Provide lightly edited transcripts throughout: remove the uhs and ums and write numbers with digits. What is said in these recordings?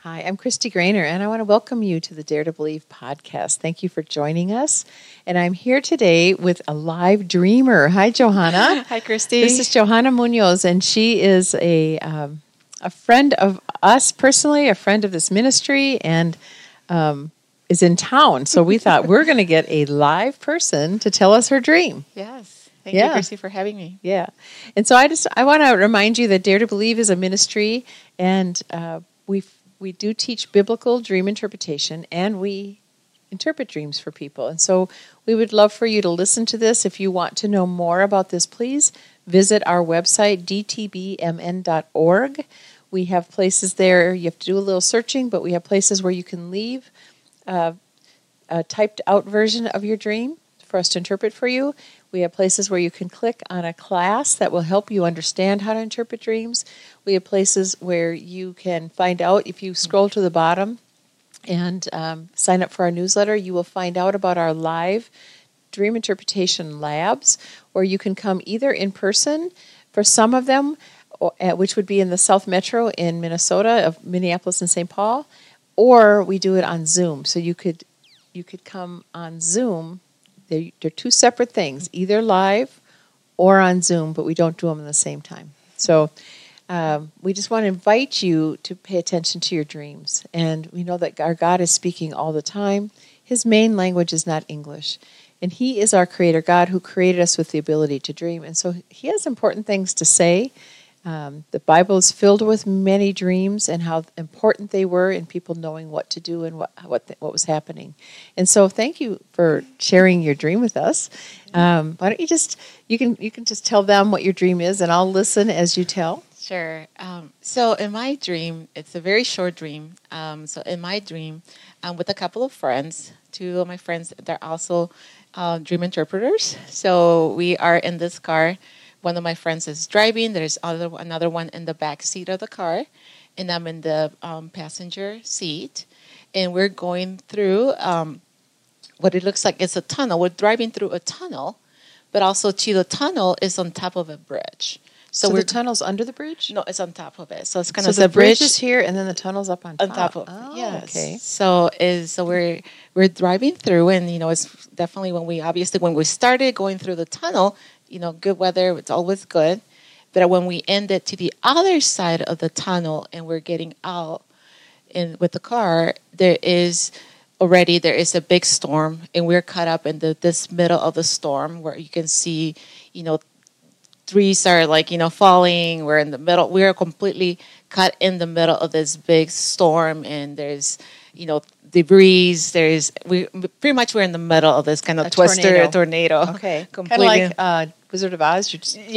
Hi, I'm Christy Grainer, and I want to welcome you to the Dare to Believe podcast. Thank you for joining us. And I'm here today with a live dreamer. Hi, Johanna. Hi, Christy. This is Johanna Munoz, and she is a friend of us personally, a friend of this ministry, and is in town. So we thought we're going to get a live person to tell us her dream. Yes. Thank you, Christy, for having me. Yeah. And so I want to remind you that Dare to Believe is a ministry, and we do teach biblical dream interpretation, and we interpret dreams for people. And so we would love for you to listen to this. If you want to know more about this, please visit our website, dtbmn.org. We have places there. You have to do a little searching, but we have places where you can leave a typed out version of your dream for us to interpret for you. We have places where you can click on a class that will help you understand how to interpret dreams. We have places where you can find out, if you scroll to the bottom and sign up for our newsletter, you will find out about our live dream interpretation labs, where you can come either in person for some of them, which would be in the South Metro in Minnesota, of Minneapolis and St. Paul, or we do it on Zoom. So you could come on Zoom. They're two separate things, either live or on Zoom, but we don't do them at the same time. So we just want to invite you to pay attention to your dreams. And we know that our God is speaking all the time. His main language is not English. And He is our Creator, God, who created us with the ability to dream. And so He has important things to say. The Bible is filled with many dreams and how important they were in people knowing what to do and what was happening. And so, thank you for sharing your dream with us. Why don't you can just tell them what your dream is, and I'll listen as you tell. Sure. So in my dream, it's a very short dream. So in my dream, I'm with a couple of friends. Two of my friends, they're also dream interpreters. So we are in this car. One of my friends is driving. There's another one in the back seat of the car, and I'm in the passenger seat. And we're going through what it looks like is a tunnel. We're driving through a tunnel, but also the tunnel is on top of a bridge. So the tunnel's under the bridge? No, it's on top of it. So it's kind of the bridge is here, and then the tunnel's up on top. On top of oh, yes. Okay. So we're driving through, and it's definitely when we started going through the tunnel. Good weather, it's always good. But when we ended to the other side of the tunnel and we're getting out with the car, there is a big storm, and we're caught up in this middle of the storm where you can see, trees are falling. We're in the middle. We are completely caught in the middle of this big storm, and there's, debris. We're in the middle of this kind of tornado. Okay, completely. Kind of like Wizard of Oz.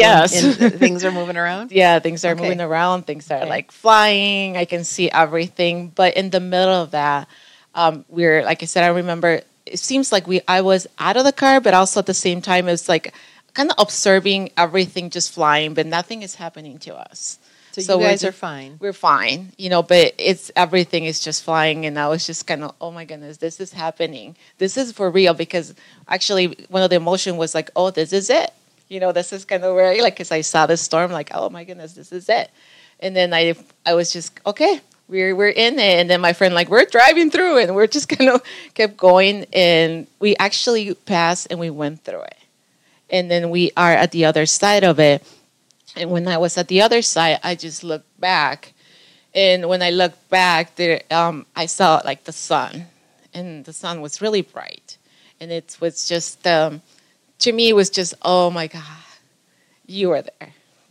Things are moving around. Yeah, things are moving around. Things are flying. I can see everything, but in the middle of that, we're, like I said, I remember. It seems like I was out of the car, but also at the same time, it's like kind of observing everything just flying, but nothing is happening to us. So you guys are fine. We're fine, but everything is just flying, and I was just kind of, oh my goodness, this is happening. This is for real, because actually one of the emotion was like, oh, this is it. This is kind of where, because I saw the storm, like, oh my goodness, this is it. And then I was just, okay, we're in it. And then my friend, we're driving through, and we're just kind of kept going, and we actually passed and we went through it. And then we are at the other side of it. And when I was at the other side, I just looked back. And when I looked back, there, I saw the sun. And the sun was really bright. And it was just, to me, it was just, oh my God, you were there.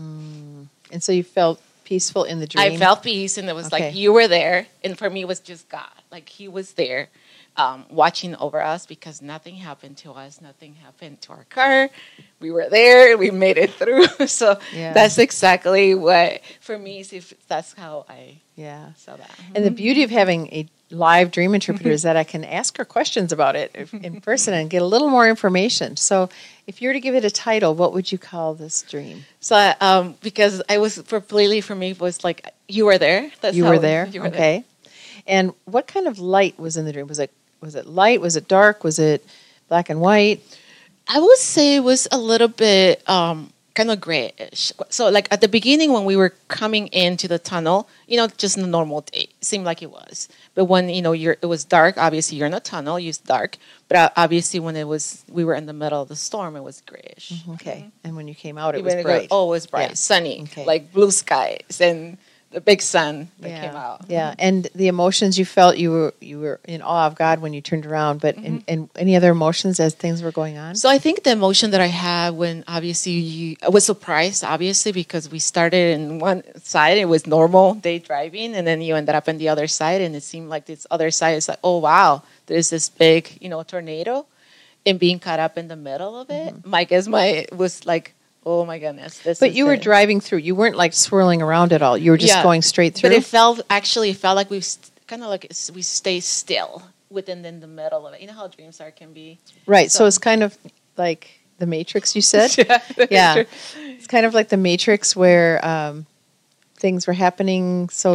And so you felt peaceful in the dream? I felt peace, and it was you were there. And for me, it was just God. He was there. Watching over us, because nothing happened to us. Nothing happened to our car. We were there. We made it through. So that's exactly what, for me, that's how I saw that. And the beauty of having a live dream interpreter is that I can ask her questions about it in person and get a little more information. So if you were to give it a title, what would you call this dream? So because for me, it was you were there. You were there? Okay. And what kind of light was in the dream? Was it light? Was it dark? Was it black and white? I would say it was a little bit kind of grayish. So like at the beginning when we were coming into the tunnel, just a normal day, it seemed like it was. But when it was dark. Obviously, you're in a tunnel, it's dark. But obviously, when we were in the middle of the storm, it was grayish. Okay, and when you came out, it was bright. It was bright, sunny, like blue skies and the big sun that came out. Yeah, and the emotions you felt, you were in awe of God when you turned around. But and any other emotions as things were going on? So I think the emotion that I had when obviously I was surprised, obviously, because we started in one side, it was normal day driving, and then you ended up on the other side, and it seemed like this other side is like, oh wow, there's this big tornado, and being caught up in the middle of it. I guess was like, oh my goodness! But you were driving through. You weren't like swirling around at all. You were just going straight through. But it felt like we kind of like we stay still within the middle of it. You know how dreams can be. Right. So it's kind of like the Matrix. You said. Yeah. It's kind of like the Matrix where things were happening so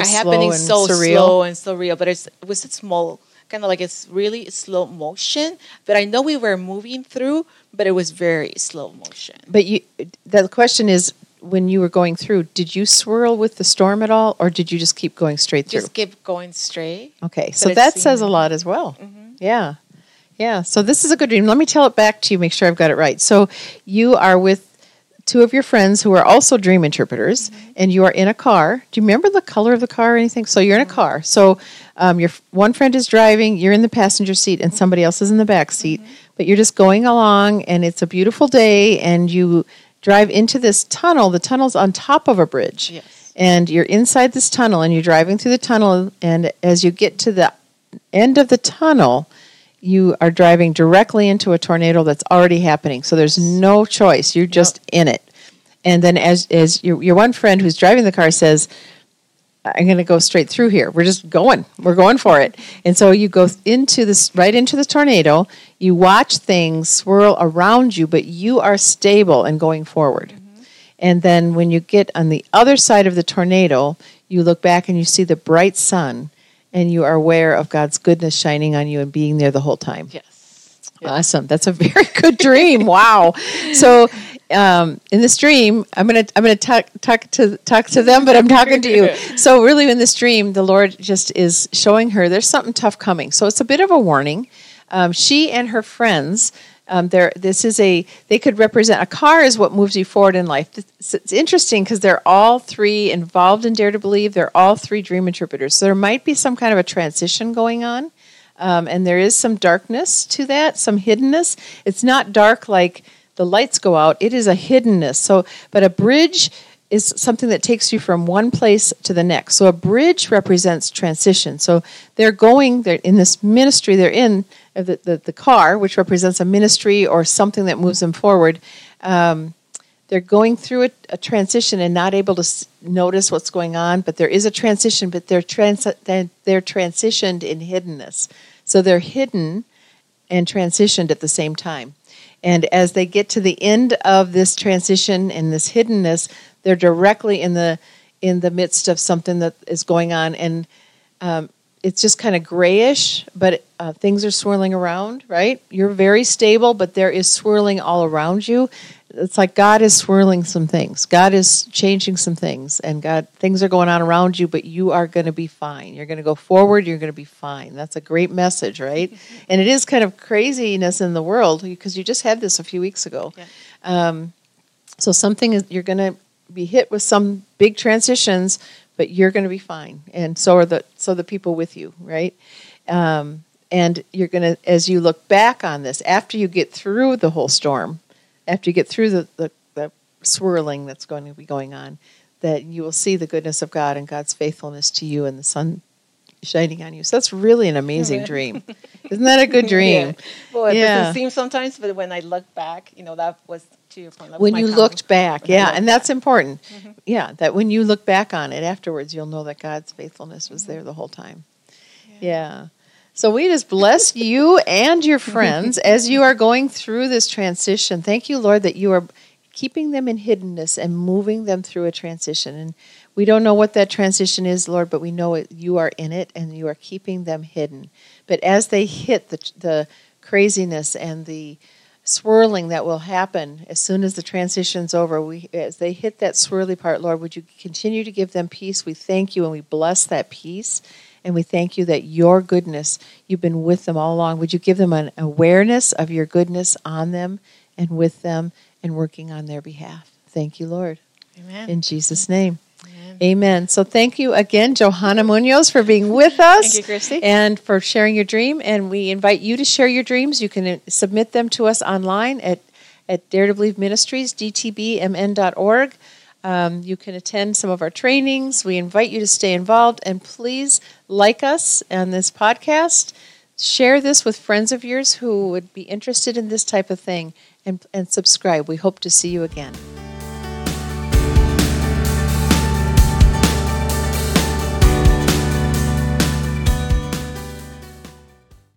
surreal. But it was a small. Kind of like it's really slow motion, but I know we were moving through, but it was very slow motion. But the question is, when you were going through, did you swirl with the storm at all, or did you just keep going straight through? Just keep going straight. Okay, so that says a lot as well. Yeah. So this is a good dream. Let me tell it back to you, make sure I've got it right. So you are with two of your friends who are also dream interpreters, and you are in a car. Do you remember the color of the car or anything? So you're in a car. So your one friend is driving, you're in the passenger seat, and somebody else is in the back seat. But you're just going along, and it's a beautiful day, and you drive into this tunnel. The tunnel's on top of a bridge. Yes. And you're inside this tunnel, and you're driving through the tunnel, and as you get to the end of the tunnel, you are driving directly into a tornado that's already happening. So there's no choice. You're just in it. And then as your one friend who's driving the car says, I'm going to go straight through here. We're just going. We're going for it. And so you go right into the tornado. You watch things swirl around you, but you are stable and going forward. And then when you get on the other side of the tornado, you look back and you see the bright sun, and you are aware of God's goodness shining on you and being there the whole time. Yes. Awesome. That's a very good dream. Wow. So in this dream, I'm gonna talk to them, but I'm talking to you. So really, in this dream, the Lord just is showing her there's something tough coming. So it's a bit of a warning. She and her friends. They could represent, a car is what moves you forward in life. It's interesting because they're all three involved in Dare to Believe. They're all three dream interpreters. So there might be some kind of a transition going on. And there is some darkness to that, some hiddenness. It's not dark like the lights go out. It is a hiddenness. But a bridge is something that takes you from one place to the next. So a bridge represents transition. So they're in this ministry, they're in the car, which represents a ministry or something that moves them forward. They're going through a transition and not able to notice what's going on, but there is a transition, but they're transitioned in hiddenness. So they're hidden and transitioned at the same time. And as they get to the end of this transition and this hiddenness, they're directly in the midst of something that is going on, and it's just kind of grayish, but things are swirling around, right? You're very stable, but there is swirling all around you. It's like God is swirling some things. God is changing some things, and things are going on around you, but you are going to be fine. You're going to go forward. You're going to be fine. That's a great message, right? And it is kind of craziness in the world because you just had this a few weeks ago. Yeah. So you're going to be hit with some big transitions, but you're going to be fine, and so are the people with you, right? And you're going to, as you look back on this, after you get through the whole storm, after you get through the swirling that's going to be going on, that you will see the goodness of God and God's faithfulness to you and the sun shining on you. So that's really an amazing dream. Isn't that a good dream? Yeah. Well, it doesn't seem sometimes, but when I look back, that was to your point. When you looked back, and that's important. Mm-hmm. Yeah, that when you look back on it afterwards, you'll know that God's faithfulness was there the whole time. Yeah. So we just bless you and your friends as you are going through this transition. Thank you, Lord, that you are keeping them in hiddenness and moving them through a transition. And we don't know what that transition is, Lord, but we know you are in it and you are keeping them hidden. But as they hit the craziness and the swirling that will happen as soon as the transition's over. As they hit that swirly part, Lord, would you continue to give them peace? We thank you and we bless that peace. And we thank you that your goodness, you've been with them all along. Would you give them an awareness of your goodness on them and with them and working on their behalf? Thank you, Lord. Amen. In Jesus' name. Amen. So thank you again, Johanna Munoz, for being with us. Thank you, Christy. And for sharing your dream. And we invite you to share your dreams. You can submit them to us online at Dare to Believe Ministries, dtbmn.org. You can attend some of our trainings. We invite you to stay involved. And please like us on this podcast. Share this with friends of yours who would be interested in this type of thing. And subscribe. We hope to see you again.